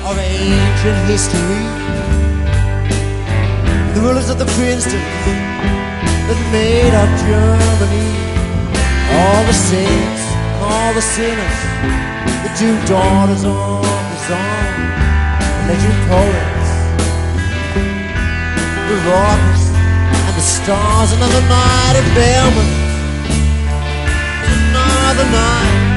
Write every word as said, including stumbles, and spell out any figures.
of ancient history. The rulers of the princedoms that made up Germany. All the saints and all the sinners, the two daughters of the song, the legend poets, the rockers and the stars, another night at Belmont, another night